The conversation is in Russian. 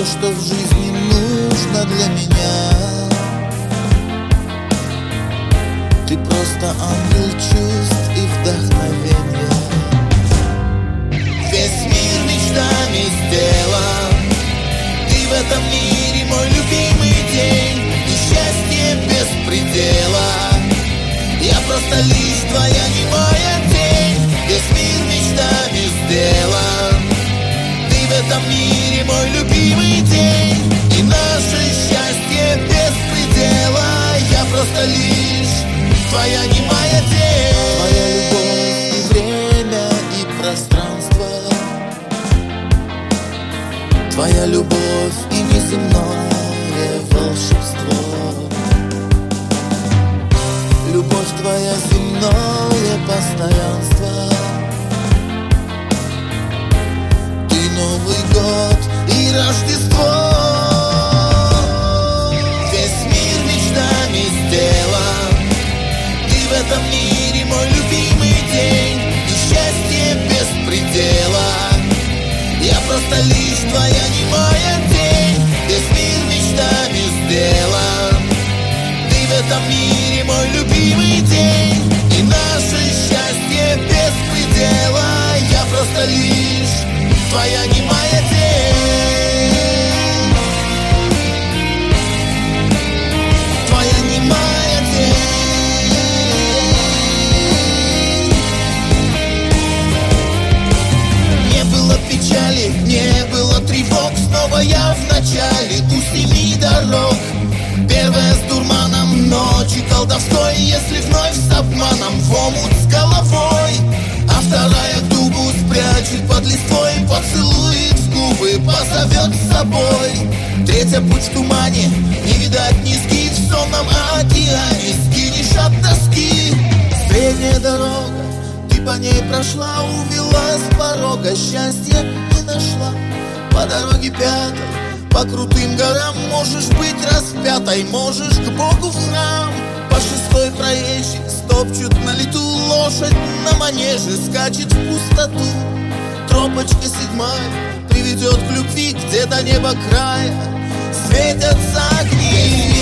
что в жизни нужно для меня. Ты просто ангел чувств и вдохновения. Весь мир мечтами сделан. Ты в этом мире мой любимый день, и счастье без предела. Я просто лишь твоя немая тень. Весь мир мечтами сделан. Ты в этом мире мой любимый день, и наше счастье без предела. Я просто лишь твоя немая тень. Твоя любовь и время, и пространство. Твоя любовь и неземное волшебство. Любовь твоя земное постоянство. Ты Новый год и Рождество. Весь мир мечтами сделан. Ты в этом мире мой любимый день, и счастье без предела. Я просто лишь твоя немая тень. Весь мир мечтами сделан. Ты в этом мире мой любимый день, и наше счастье без предела. Я просто лишь твоя немая тень. Твоя немая тень. Не было печали, не было тревог. Снова я в начале у 7 дорог. Первая с дурманом, ночи колдовской. Если вновь с обманом в омут с головой, а вторая к дубу спрячет под листвой. Поцелует в губы, позовет с собой. Третья путь в тумане, не видать низги. В сонном океане скинешь от тоски. Средняя дорога, ты по ней прошла, увела с порога. Счастья не нашла. По дороге пятой, по крутым горам, можешь быть распятой, можешь к Богу в храм. По шестой проезжей стопчут на лету. Лошадь на манеже скачет в пустоту. Тропочка 7 приведет к любви, где до неба края светятся огни.